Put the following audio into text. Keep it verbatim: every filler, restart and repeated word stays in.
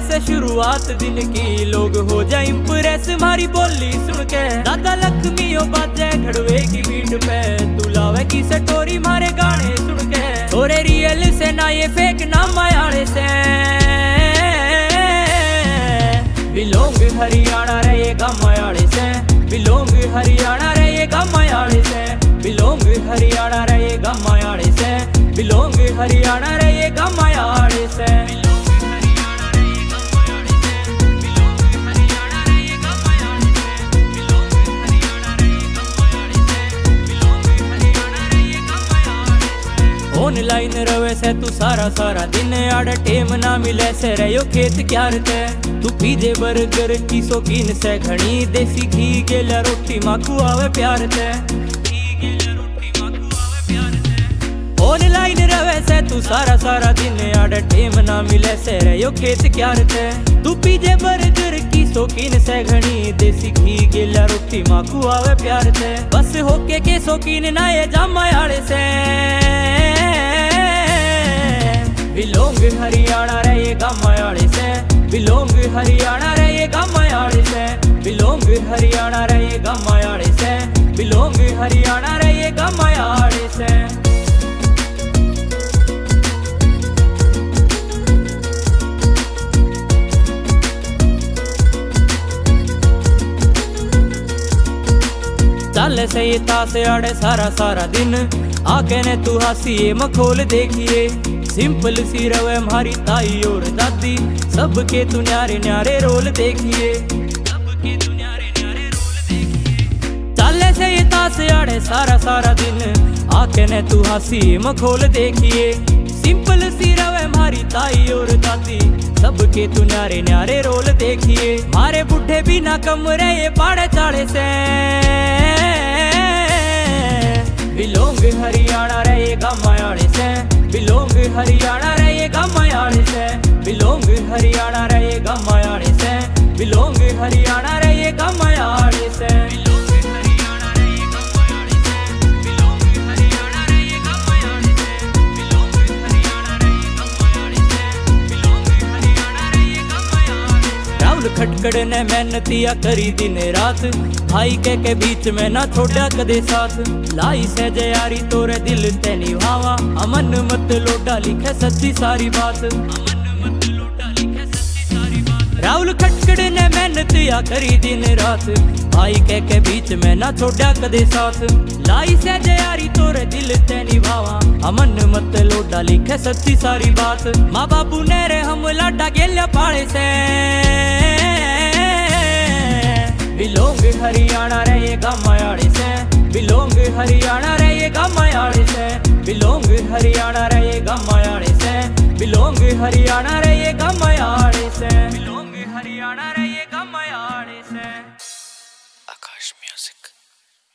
ऐसे शुरुआत दिन की, लोग हो जाए इम्प्रेस हमारी बोली सुन के। दादा लक्ष्मी ओ बाजे घड़वे की बीट पे, तू लावे की सटोरी मारे गाने सुन के। थोड़े रियल से ना ये फेक ना मयाड़े से, बिलोंग हरियाणा रहेगा मयाड़े से, बिलोंग हरियाणा रहेगा मयाड़े से, बिलोंग हरियाणा रहेगा मयाड़े से, बिलोंग हरियाणा रहेगा मयाड़े से। ऑनलाइन रवे से तू सारा सारा दिन, आड़े टेम ना मिले से रहो खेत क्यार ते। तू पीजे बर्गर की शौकीन से घनी, देसी घी गेला रोटी माकू आवे प्यार ते। ऑनलाइन रवे से तू सारा सारा दिन, आड़े टेम ना मिले से रहो खेत क्यार ते। तू पीजे बर्गर की शौकीन से घनी, देसी घी गेला रोटी माकू आवे प्यार ते। बस होके के शौकीन ना ये जामा आड़े से, बिलोंग हरियाणा रहेगा मयाड़े से, बिलोंग हरियाणा रहेगा मयाड़े से, बिलोंग हरियाणा रहेगा मयाड़े से, बिलोंग हरियाणा रहेगा मयाड़े से। चल से ये तास आड़े सारा सारा दिन, आके ने तू हंसी मखोल देखिए। सिंपल सी रवे हमारी ताई और दादी, सबके तू न्यारे न्यारे रोल देखिए, सबके तू न्यारे न्यारे रोल देखिए। चाले से ये तास आड़े सारा सारा दिन, आके ने तू हंसी मखोल देखिए। सिंपल सी रवे हमारी ताई और दादी, सबके तू न्यारे न्यारे रोल देखिए। मारे बुढ़े भी ना कम रहे पाड़े चाड़े से, बिलोंग हरियाणा रहेगा मयाड़े से, बिलोंग हरियाणा रहेगा मयाड़े से, बिलोंग हरियाणा रहेगा मयाड़े से, बिलोंग हरियाणा रहेगा मयाड़े से। खटकड़ ने मेहनतिया करी दिन रात, भाई के के बीच में ना छोड़ा कदे साथ। लाई से जयारी तोरे दिल ते निभावा, अमन मत लोटा लिखे सच्ची सारी बात, अमन मत लोटा लिखे सच्ची सारी बात। राहुल खटकड़ ने मेहनतिया करी दिन रात, भाई के के बीच में ना छोड़ा कदे साथ। लाई से जयारी तोरे दिल ते निभावा, अमन मत लोटा लिखे सच्ची सारी बात। माँ बापू ने रे हम लाडा गेल्या पाले से, बिलोंग हरियाणा रहेगा मयाड़े से, बिलोंग हरियाणा रहेगा मयाड़े से, बिलोंग हरियाणा रहेगा मयाड़े से, बिलोंग हरियाणा रहेगा मयाड़े से, बिलोंग हरियाणा।